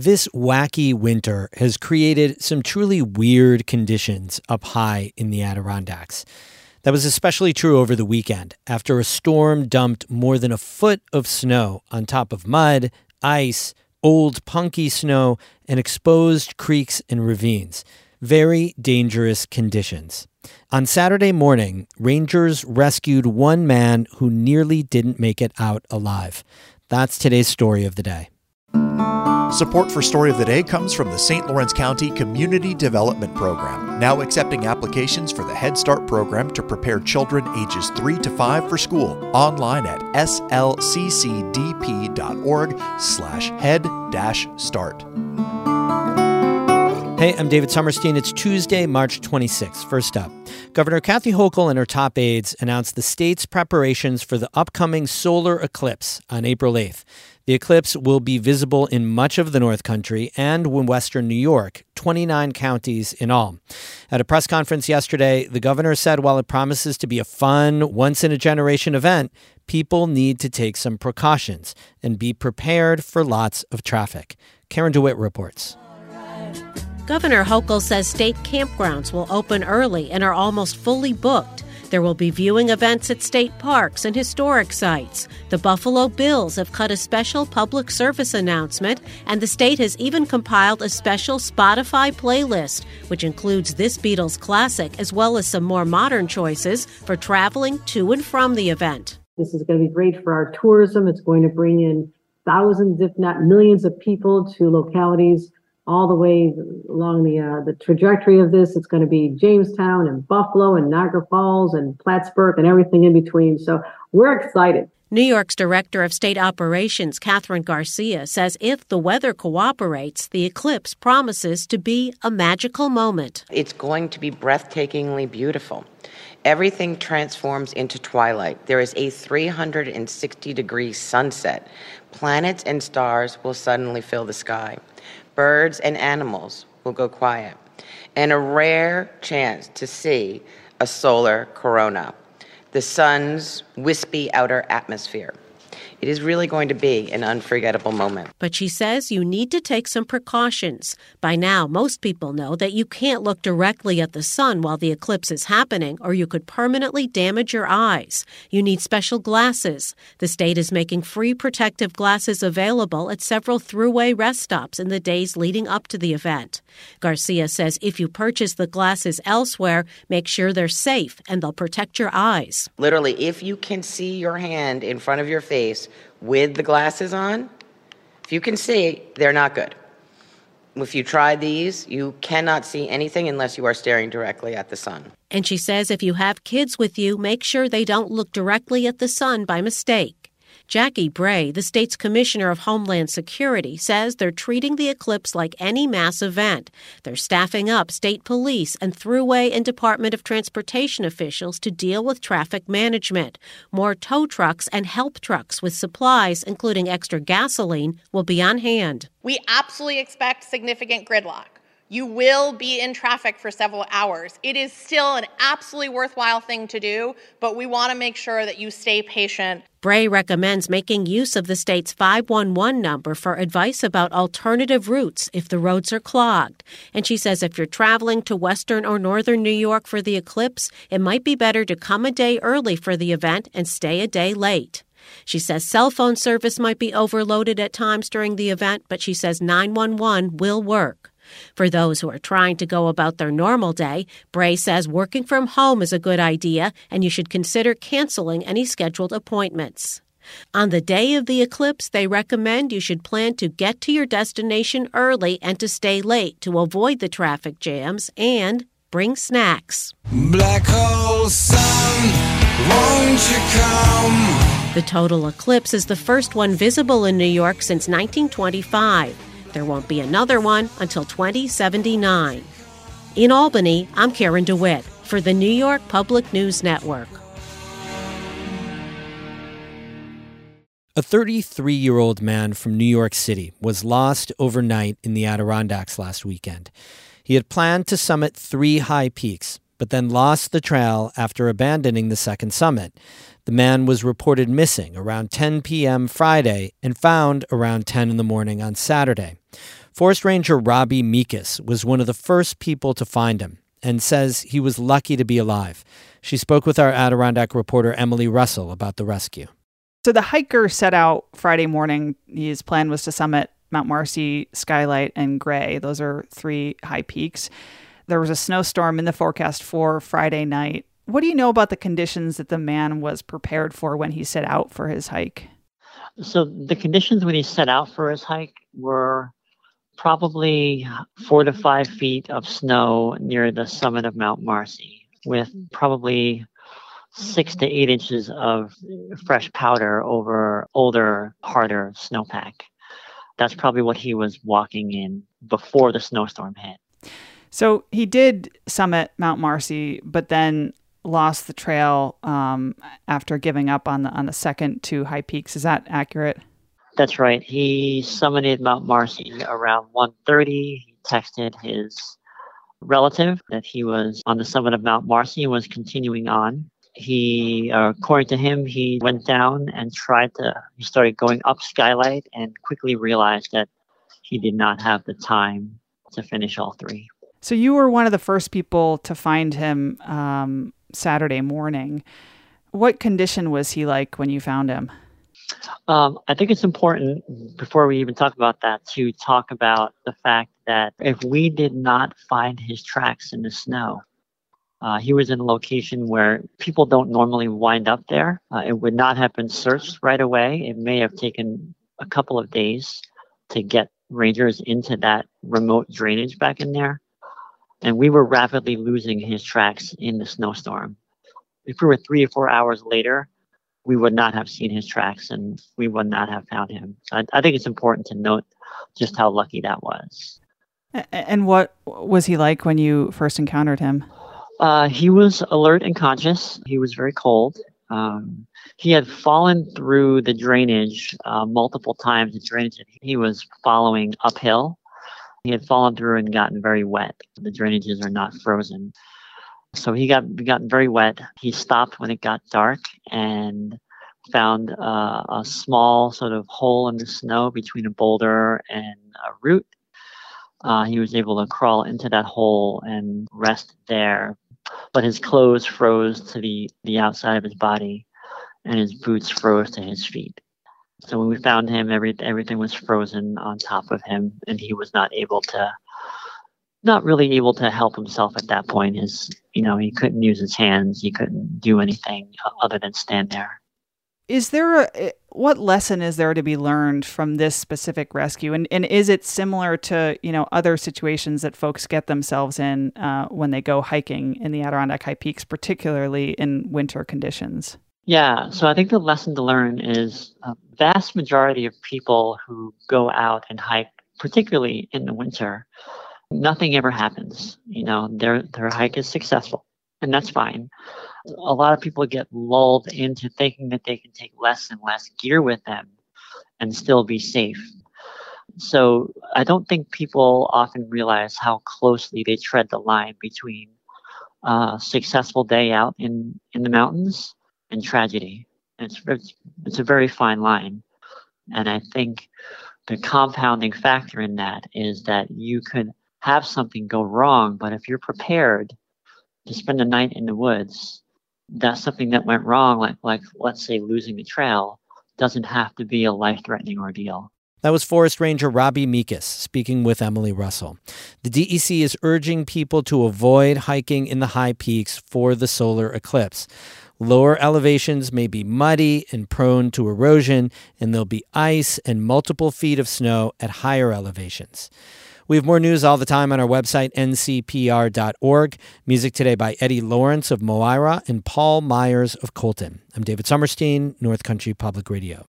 This wacky winter has created some truly weird conditions up high in the Adirondacks. That was especially true over the weekend after a storm dumped more than a foot of snow on top of mud, ice, old punky snow, and exposed creeks and ravines. Very dangerous conditions. On Saturday morning, rangers rescued one man who nearly didn't make it out alive. That's today's story of the day. Support for Story of the Day comes from the St. Lawrence County Community Development Program, now accepting applications for the Head Start program to prepare children ages 3 to 5 for school. Online at slccdp.org/head-start. Hey, I'm David Sommerstein. It's Tuesday, March 26th. First up, Governor Kathy Hochul and her top aides announced the state's preparations for the upcoming solar eclipse on April 8th. The eclipse will be visible in much of the North Country and in western New York, 29 counties in all. At a press conference yesterday, the governor said while it promises to be a fun, once-in-a-generation event, people need to take some precautions and be prepared for lots of traffic. Karen DeWitt reports. Governor Hochul says state campgrounds will open early and are almost fully booked. There will be viewing events at state parks and historic sites. The Buffalo Bills have cut a special public service announcement, and the state has even compiled a special Spotify playlist, which includes this Beatles classic as well as some more modern choices for traveling to and from the event. This is going to be great for our tourism. It's going to bring in thousands, if not millions of people to localities all the way along the trajectory of this. It's going to be Jamestown and Buffalo and Niagara Falls and Plattsburgh and everything in between. So we're excited. New York's Director of State Operations, Catherine Garcia, says if the weather cooperates, the eclipse promises to be a magical moment. It's going to be breathtakingly beautiful. Everything transforms into twilight. There is a 360-degree sunset. Planets and stars will suddenly fill the sky. Birds and animals will go quiet, and a rare chance to see a solar corona, the sun's wispy outer atmosphere. It is really going to be an unforgettable moment. But she says you need to take some precautions. By now, most people know that you can't look directly at the sun while the eclipse is happening, or you could permanently damage your eyes. You need special glasses. The state is making free protective glasses available at several Thruway rest stops in the days leading up to the event. Garcia says if you purchase the glasses elsewhere, make sure they're safe and they'll protect your eyes. Literally, if you can see your hand in front of your face with the glasses on, if you can see, they're not good. If you try these, you cannot see anything unless you are staring directly at the sun. And she says if you have kids with you, make sure they don't look directly at the sun by mistake. Jackie Bray, the state's commissioner of Homeland Security, says they're treating the eclipse like any mass event. They're staffing up state police and Thruway and Department of Transportation officials to deal with traffic management. More tow trucks and help trucks with supplies, including extra gasoline, will be on hand. We absolutely expect significant gridlock. You will be in traffic for several hours. It is still an absolutely worthwhile thing to do, but we want to make sure that you stay patient. Bray recommends making use of the state's 511 number for advice about alternative routes if the roads are clogged. And she says if you're traveling to western or northern New York for the eclipse, it might be better to come a day early for the event and stay a day late. She says cell phone service might be overloaded at times during the event, but she says 911 will work. For those who are trying to go about their normal day, Bray says working from home is a good idea and you should consider canceling any scheduled appointments. On the day of the eclipse, they recommend you should plan to get to your destination early and to stay late to avoid the traffic jams and bring snacks. Black hole sun, won't you come? The total eclipse is the first one visible in New York since 1925. There won't be another one until 2079. In Albany, I'm Karen DeWitt for the New York Public News Network. A 33-year-old man from New York City was lost overnight in the Adirondacks last weekend. He had planned to summit 3 high peaks, but then lost the trail after abandoning the second summit. The man was reported missing around 10 p.m. Friday and found around 10 in the morning on Saturday. Forest Ranger Robbie Meekus was one of the first people to find him and says he was lucky to be alive. She spoke with our Adirondack reporter Emily Russell about the rescue. So the hiker set out Friday morning. His plan was to summit Mount Marcy, Skylight, and Gray. Those are 3 high peaks. There was a snowstorm in the forecast for Friday night. What do you know about the conditions that the man was prepared for when he set out for his hike? So the conditions when he set out for his hike were probably 4 to 5 feet of snow near the summit of Mount Marcy, with probably 6 to 8 inches of fresh powder over older, harder snowpack. That's probably what he was walking in before the snowstorm hit. So he did summit Mount Marcy, but then lost the trail after giving up on the second 2 high peaks. Is that accurate? That's right. He summited Mount Marcy around 1:30. He texted his relative that he was on the summit of Mount Marcy and was continuing on. He, according to him, he went down and he started going up Skylight and quickly realized that he did not have the time to finish all 3. So you were one of the first people to find him Saturday morning. What condition was he like when you found him? I think it's important, before we even talk about that, to talk about the fact that if we did not find his tracks in the snow, he was in a location where people don't normally wind up there. It would not have been searched right away. It may have taken a couple of days to get rangers into that remote drainage back in there. And we were rapidly losing his tracks in the snowstorm. If we were 3 or 4 hours later, we would not have seen his tracks and we would not have found him. I think it's important to note just how lucky that was. And what was he like when you first encountered him? He was alert and conscious. He was very cold. He had fallen through the drainage multiple times. The drainage that he was following uphill. He had fallen through and gotten very wet. The drainages are not frozen. So he got very wet. He stopped when it got dark and found a small sort of hole in the snow between a boulder and a root. He was able to crawl into that hole and rest there. But his clothes froze to the outside of his body and his boots froze to his feet. So when we found him, everything was frozen on top of him, and he was not really able to help himself at that point. He couldn't use his hands. He couldn't do anything other than stand there. What lesson is there to be learned from this specific rescue? And is it similar to, other situations that folks get themselves in when they go hiking in the Adirondack High Peaks, particularly in winter conditions? Yeah, so I think the lesson to learn is a vast majority of people who go out and hike, particularly in the winter, nothing ever happens. Their hike is successful, and that's fine. A lot of people get lulled into thinking that they can take less and less gear with them and still be safe. So I don't think people often realize how closely they tread the line between a successful day out in the mountains and tragedy. It's a very fine line. And I think the compounding factor in that is that you could have something go wrong, but if you're prepared to spend the night in the woods, that something that went wrong, like let's say losing the trail, doesn't have to be a life-threatening ordeal. That was Forest Ranger Robbie Meekus speaking with Emily Russell. The DEC is urging people to avoid hiking in the high peaks for the solar eclipse. Lower elevations may be muddy and prone to erosion, and there'll be ice and multiple feet of snow at higher elevations. We have more news all the time on our website, ncpr.org. Music today by Eddie Lawrence of Moira and Paul Myers of Colton. I'm David Sommerstein, North Country Public Radio.